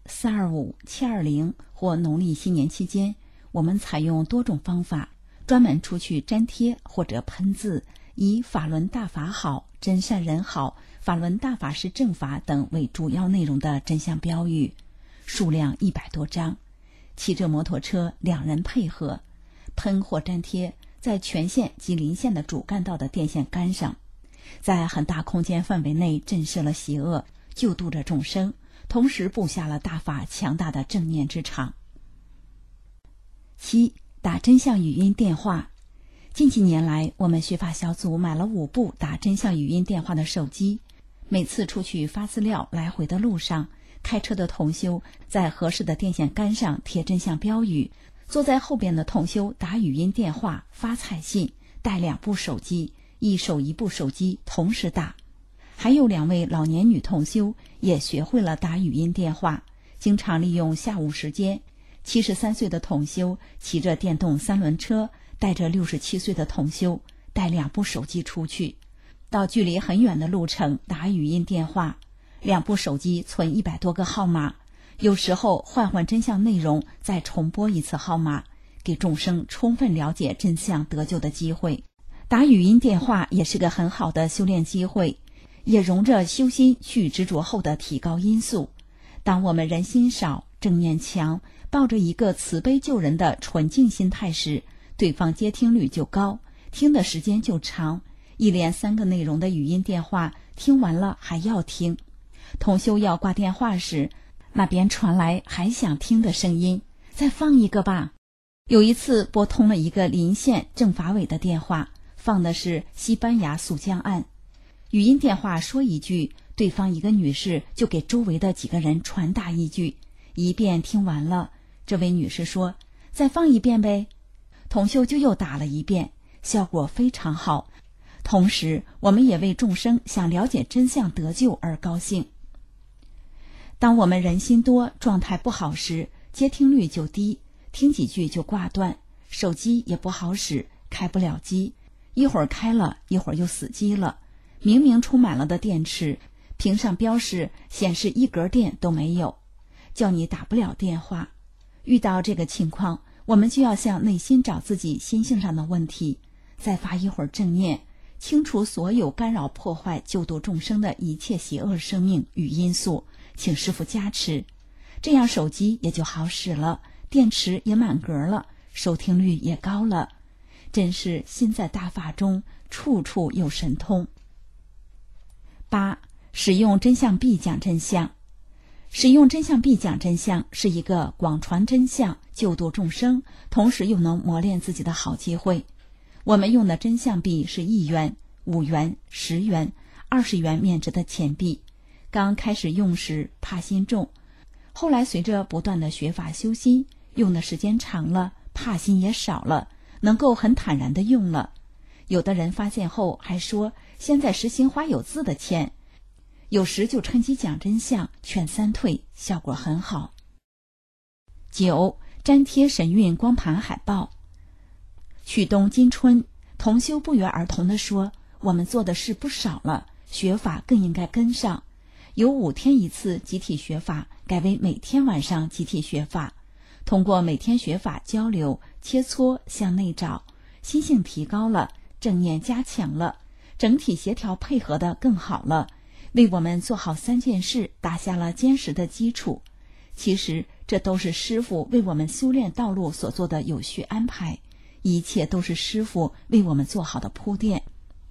425、720或农历新年期间，我们采用多种方法，专门出去粘贴或者喷字，以法轮大法好、真善人好、法轮大法是正法等为主要内容的真相标语，数量100多张。骑着摩托车2人配合，喷或粘贴在全县及邻县的主干道的电线杆上，在很大空间范围内震慑了邪恶，救度着众生，同时布下了大法强大的正念之场。7. 打真相语音电话。近几年来，我们学法小组买了5部打真相语音电话的手机，每次出去发资料来回的路上，开车的同修在合适的电线杆上贴真相标语，坐在后边的同修打语音电话、发彩信，带2部手机，一手1部手机同时打。还有2位老年女同修也学会了打语音电话，经常利用下午时间。73岁的同修骑着电动3轮车，带着67岁的同修，带2部手机出去，到距离很远的路程打语音电话，2部手机存100多个号码，有时候换真相内容，再重播一次号码，给众生充分了解真相得救的机会。打语音电话也是个很好的修炼机会，也容着修心去执着后的提高因素。当我们人心少、正念强，抱着一个慈悲救人的纯净心态时，对方接听率就高，听的时间就长。一连3个内容的语音电话听完了还要听，同修要挂电话时，那边传来还想听的声音，再放一个吧。有一次拨通了一个邻县政法委的电话，放的是西班牙诉江案。语音电话说一句，对方一个女士就给周围的几个人传达一句，一遍听完了，这位女士说再放一遍呗，同修就又打了一遍，效果非常好。同时我们也为众生想了解真相得救而高兴。当我们人心多、状态不好时，接听率就低，听几句就挂断，手机也不好使，开不了机，一会儿开了，一会儿又死机了。明明充满了的电池，屏上标示显示1格电都没有，叫你打不了电话。遇到这个情况，我们就要向内心找自己心性上的问题，再发一会儿正念，清除所有干扰破坏救度众生的一切邪恶生命与因素，请师父加持，这样手机也就好使了，电池也满格了，收听率也高了。真是心在大法中，处处有神通。8. 使用真相币讲真相。使用真相币讲真相是一个广传真相、救度众生，同时又能磨练自己的好机会。我们用的真相币是1元、5元、10元、20元面值的钱币。刚开始用时怕心重，后来随着不断的学法修心，用的时间长了，怕心也少了，能够很坦然地用了。有的人发现后还说，现在实行花有字的钱，有时就趁机讲真相，劝3退，效果很好。9. 粘贴神韵光盘海报。曲东今春，同修不约而同地说，我们做的事不少了，学法更应该跟上。由5天一次集体学法改为每天晚上集体学法，通过每天学法交流切磋向内找，心性提高了，正念加强了，整体协调配合的更好了，为我们做好3件事打下了坚实的基础。其实这都是师父为我们修炼道路所做的有序安排，一切都是师父为我们做好的铺垫。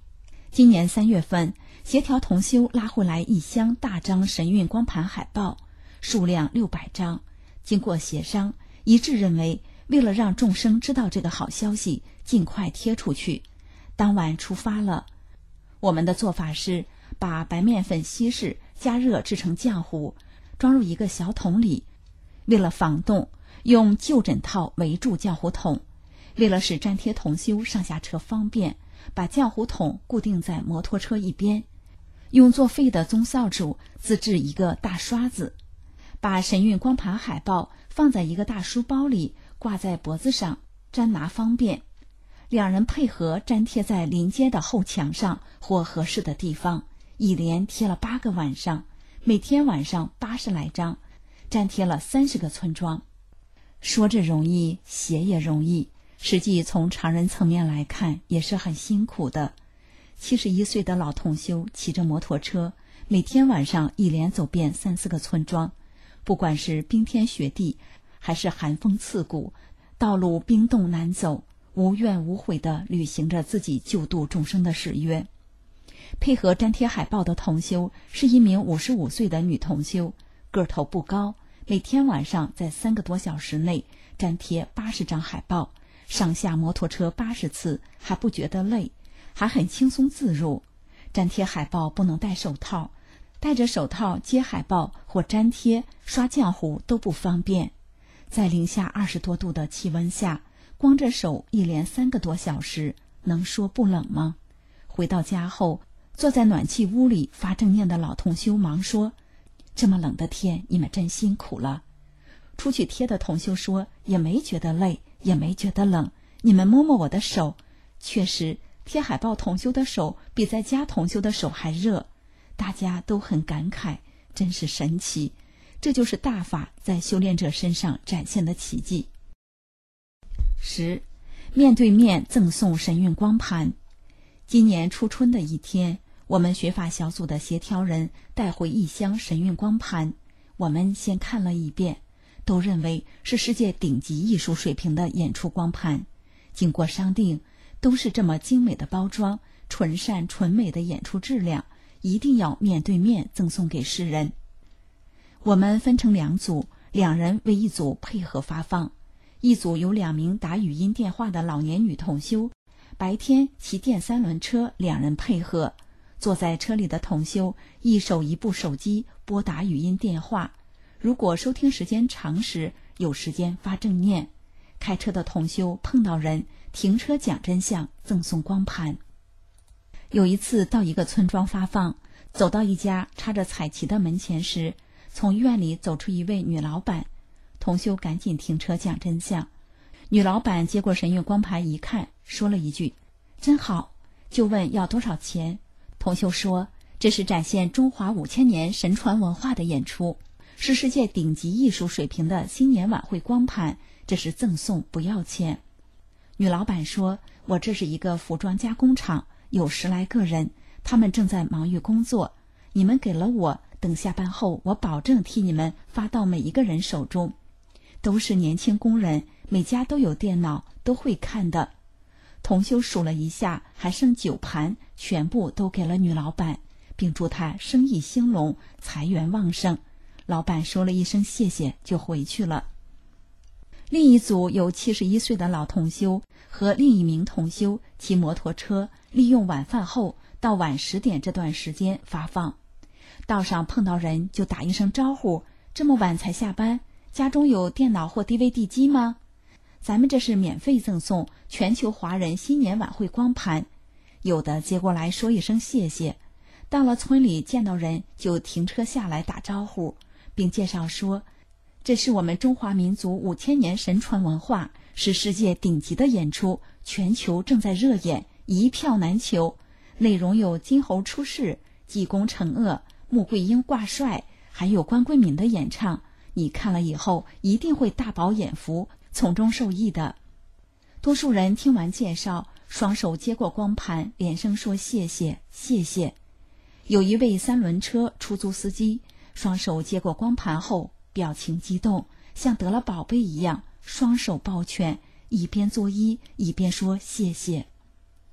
今年3月份，协调同修拉回来1箱大张神韵光盘海报，数量600张。经过协商，一致认为，为了让众生知道这个好消息，尽快贴出去。当晚出发了。我们的做法是，把白面粉稀释，加热制成浆糊，装入一个小桶里。为了防冻，用旧枕套围住浆糊桶。为了使粘贴同修上下车方便，把浆糊桶固定在摩托车一边，用作废的棕扫帚自制一个大刷子，把神韵光盘海报放在一个大书包里，挂在脖子上，粘拿方便。两人配合粘贴在临街的后墙上或合适的地方，一连贴了8个晚上，每天晚上80来张，粘贴了30个村庄。说着容易，写也容易，实际从常人层面来看也是很辛苦的。71岁的老同修骑着摩托车，每天晚上一连走遍3、4个村庄，不管是冰天雪地还是寒风刺骨，道路冰冻难走，无怨无悔地履行着自己救度众生的誓约。配合粘贴海报的同修是一名55岁的女同修，个头不高，每天晚上在3个多小时内粘贴80张海报，上下摩托车80次，还不觉得累，还很轻松自如。粘贴海报不能戴手套，戴着手套接海报或粘贴、刷浆糊都不方便。在零下20多度的气温下，光着手一连3个多小时，能说不冷吗？回到家后，坐在暖气屋里发正念的老同修忙说：“这么冷的天，你们真辛苦了。”出去贴的同修说：“也没觉得累，也没觉得冷，你们摸摸我的手。”确实，贴海报同修的手比在家同修的手还热。大家都很感慨，真是神奇。这就是大法在修炼者身上展现的奇迹。10. 面对面赠送神韵光盘。今年初春的一天，我们学法小组的协调人带回1箱神韵光盘，我们先看了一遍，都认为是世界顶级艺术水平的演出光盘。经过商定，都是这么精美的包装，纯善纯美的演出质量，一定要面对面赠送给世人。我们分成2组，2人为一组配合发放。一组有2名打语音电话的老年女同修，白天骑电3轮车，2人配合。坐在车里的同修一手一部手机拨打语音电话，如果收听时间长时，有时间发正念。开车的同修碰到人，停车讲真相，赠送光盘。有一次到一个村庄发放，走到一家插着彩旗的门前时，从院里走出一位女老板，同修赶紧停车讲真相。女老板接过神韵光盘一看，说了一句：“真好。”就问要多少钱。同修说：“这是展现中华5000年神传文化的演出，是世界顶级艺术水平的新年晚会光盘，这是赠送，不要钱。”女老板说：“我这是一个服装加工厂，有10来个人，他们正在忙于工作，你们给了我，等下班后我保证替你们发到每一个人手中。都是年轻工人，每家都有电脑，都会看的。”同修数了一下，还剩9盘，全部都给了女老板，并祝她生意兴隆，财源旺盛。老板说了一声谢谢，就回去了。另一组有71岁的老同修和另一名同修骑摩托车，利用晚饭后到晚10点这段时间发放。道上碰到人就打一声招呼：“这么晚才下班，家中有电脑或 DVD 机吗？咱们这是免费赠送全球华人新年晚会光盘。”有的接过来说一声谢谢。到了村里见到人就停车下来打招呼，并介绍说：“这是我们中华民族5000年神传文化，是世界顶级的演出，全球正在热演，一票难求。内容有金猴出世、济公惩恶、穆桂英挂帅，还有关桂敏的演唱，你看了以后一定会大饱眼福，从中受益的。”多数人听完介绍，双手接过光盘，连声说谢谢谢谢。有一位3轮车出租司机，双手接过光盘后，表情激动，像得了宝贝一样，双手抱拳，一边作揖一边说谢谢。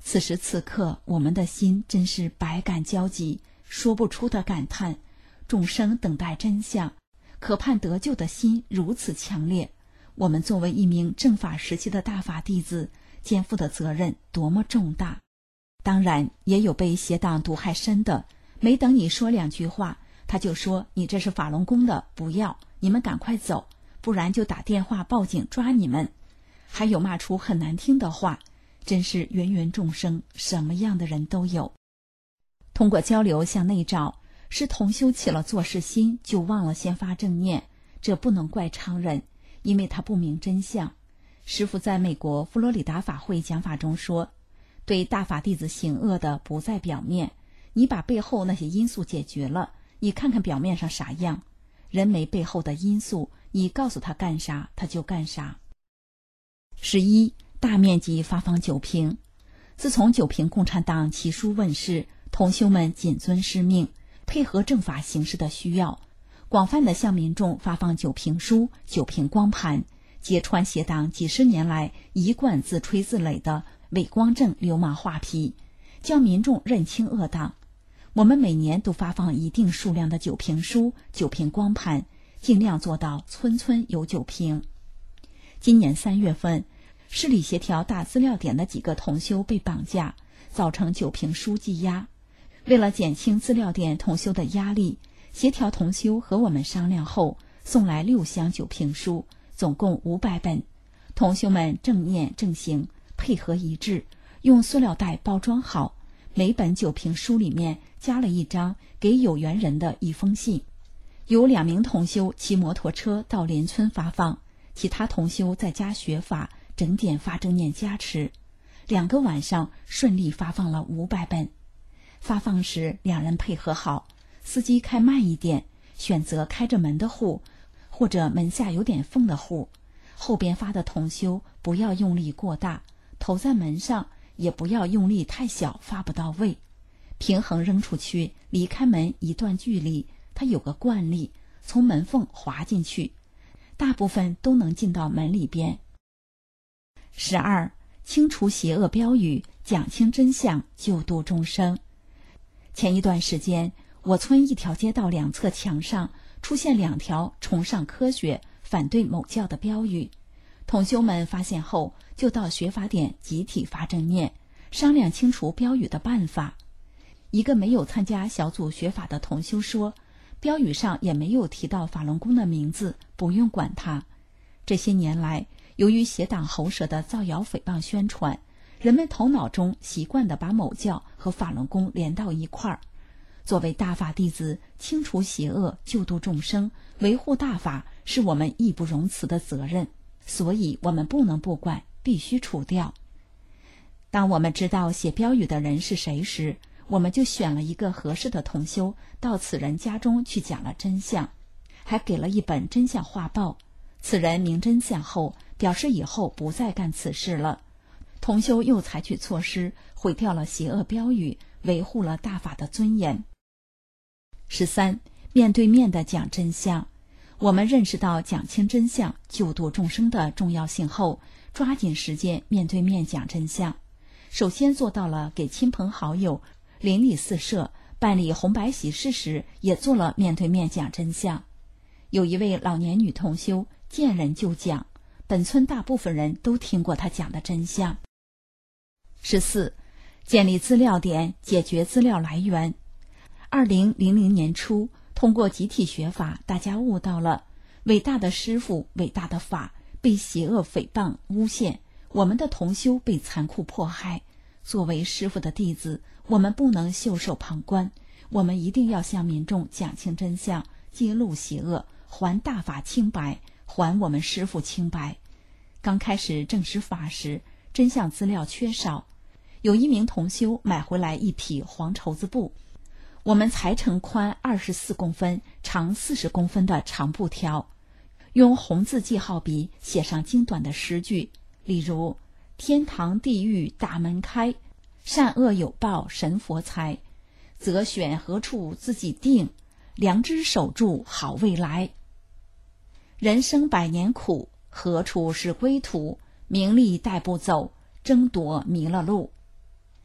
此时此刻，我们的心真是百感交集，说不出的感叹。众生等待真相，渴盼得救的心如此强烈，我们作为一名正法时期的大法弟子，肩负的责任多么重大。当然也有被邪党毒害深的，没等你说2句话，他就说你这是法轮功的，不要，你们赶快走，不然就打电话报警抓你们。还有骂出很难听的话，真是芸芸众生，什么样的人都有。通过交流向内找，是同修起了做事心，就忘了先发正念，这不能怪常人，因为他不明真相。师父在美国佛罗里达法会讲法中说，对大法弟子行恶的不在表面，你把背后那些因素解决了，你看看表面上啥样。人没背后的因素，你告诉他干啥他就干啥。11. 大面积发放酒瓶。自从九平共产党奇书问世，同修们谨遵师命，配合正法形势的需要，广泛地向民众发放酒瓶书、酒瓶光盘，揭穿邪党几十年来一贯自吹自擂的伪光正流氓画皮，叫民众认清恶党。我们每年都发放一定数量的酒瓶书、酒瓶光盘，尽量做到村村有酒瓶。今年3月份，市里协调大资料点的几个同修被绑架，造成酒瓶书积压。为了减轻资料点同修的压力，协调同修和我们商量后，送来6箱酒瓶书，总共500本。同修们正念正行，配合一致，用塑料袋包装好，每本酒瓶书里面加了一张给有缘人的一封信。有2名同修骑摩托车到邻村发放，其他同修在家学法，整点发正念加持。2个晚上顺利发放了500本。发放时2人配合好，司机开慢一点，选择开着门的户，或者门下有点缝的户。后边发的同修不要用力过大，头在门上，也不要用力太小，发不到位。平衡扔出去，离开门一段距离，它有个惯例，从门缝滑进去，大部分都能进到门里边。12. 清除邪恶标语，讲清真相，救度众生。前一段时间，我村一条街道2侧墙上出现2条崇尚科学、反对某教的标语。同修们发现后，就到学法点集体发正念，商量清除标语的办法。一个没有参加小组学法的同修说，标语上也没有提到法轮功的名字，不用管它。这些年来，由于邪党喉舌的造谣诽谤宣传，人们头脑中习惯地把某教和法轮功连到一块儿。作为大法弟子，清除邪恶，救度众生，维护大法，是我们义不容辞的责任，所以我们不能不管，必须除掉。当我们知道写标语的人是谁时，我们就选了一个合适的同修，到此人家中去讲了真相，还给了一本真相画报。此人明真相后，表示以后不再干此事了。同修又采取措施，毁掉了邪恶标语，维护了大法的尊严。13. 面对面的讲真相。我们认识到讲清真相、救度众生的重要性后，抓紧时间面对面讲真相。首先做到了给亲朋好友、邻里四舍办理红白喜事时，也做了面对面讲真相。有一位老年女同修，见人就讲，本村大部分人都听过她讲的真相。14. 建立资料点，解决资料来源。2000年初，通过集体学法，大家悟到了伟大的师父、伟大的法被邪恶诽谤诬陷，我们的同修被残酷迫害。作为师父的弟子，我们不能袖手旁观，我们一定要向民众讲清真相，揭露邪恶，还大法清白，还我们师父清白。刚开始证实法时，真相资料缺少，有一名同修买回来一匹黄绸子布，我们裁成宽24公分、长40公分的长布条，用红字记号笔写上精短的诗句，例如天堂地狱大门开，善恶有报神佛裁，择选何处自己定，良知守住好未来。人生百年苦，何处是归途，名利带不走，争夺迷了路。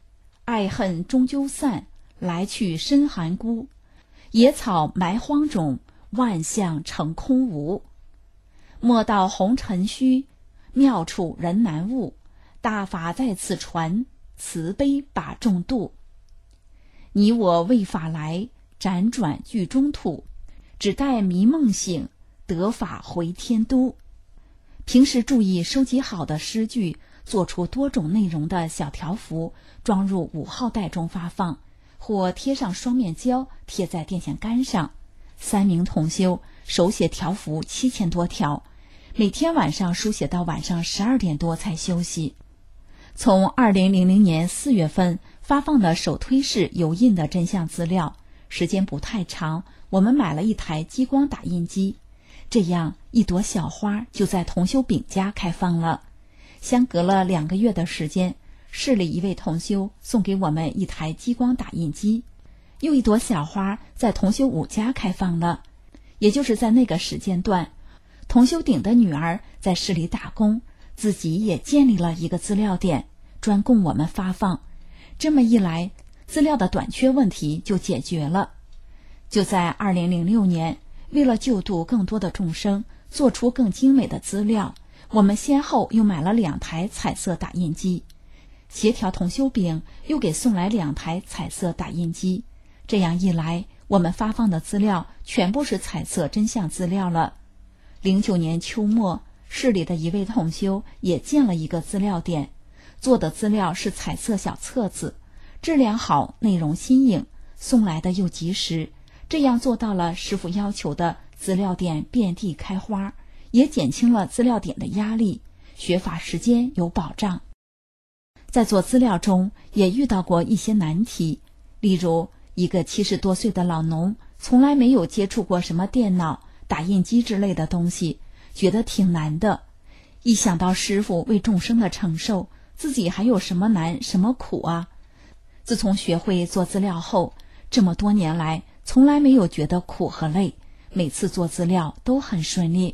爱恨终究散，来去深寒孤。野草埋荒冢，万象成空无。莫道红尘虚，妙处人难悟。大法在此传，慈悲把众渡。你我为法来，辗转剧中土。只待迷梦醒，得法回天都。平时注意收集好的诗句，做出多种内容的小条幅，装入5号袋中发放，或贴上双面胶，贴在电线杆上。3名同修手写条幅7000多条，每天晚上书写到晚上12点多才休息。从2000年4月份发放的手推式油印的真相资料，时间不太长，我们买了一台激光打印机，这样一朵小花就在同修丙家开放了。相隔了2个月的时间，市里一位同修送给我们一台激光打印机，又一朵小花在同修5家开放了。也就是在那个时间段，同修丙的女儿在市里打工，自己也建立了一个资料点，专供我们发放。这么一来，资料的短缺问题就解决了。就在2006年，为了救度更多的众生，做出更精美的资料，我们先后又买了2台彩色打印机。协调同修丙又给送来2台彩色打印机，这样一来，我们发放的资料全部是彩色真相资料了。09年秋末，市里的一位同修也建了一个资料点，做的资料是彩色小册子，质量好，内容新颖，送来的又及时，这样做到了师父要求的资料点遍地开花，也减轻了资料点的压力，学法时间有保障。在做资料中也遇到过一些难题，例如一个70多岁的老农，从来没有接触过什么电脑、打印机之类的东西，觉得挺难的。一想到师父为众生的承受，自己还有什么难什么苦啊？自从学会做资料后，这么多年来从来没有觉得苦和累，每次做资料都很顺利。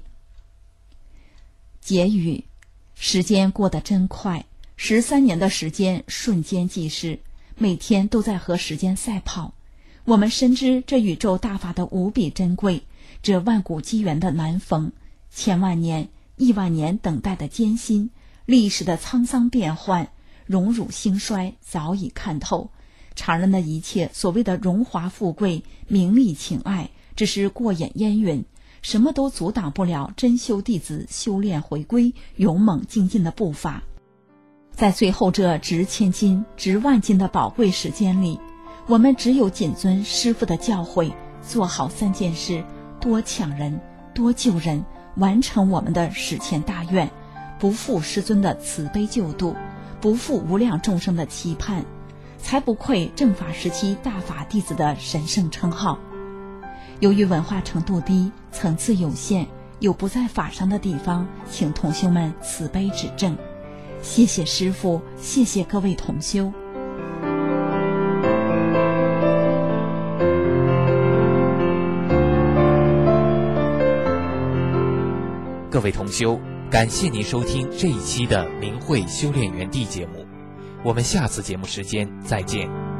结语：时间过得真快，13年的时间瞬间即逝，每天都在和时间赛跑。我们深知这宇宙大法的无比珍贵，这万古机缘的难逢，千万年、亿万年等待的艰辛，历史的沧桑变幻，荣辱兴衰早已看透。常人的一切所谓的荣华富贵、名利情爱，只是过眼烟云，什么都阻挡不了真修弟子修炼回归、勇猛精进的步伐。在最后这值千金、值万金的宝贵时间里，我们只有谨遵师父的教诲，做好3件事：多抢人、多救人，完成我们的史前大愿，不负师尊的慈悲救度，不负无量众生的期盼，才不愧正法时期大法弟子的神圣称号。由于文化程度低，层次有限，有不在法上的地方，请同修们慈悲指正。谢谢师父，谢谢各位同修。 各位同修，感谢您收听这一期的明慧修炼园地节目，我们下次节目时间再见。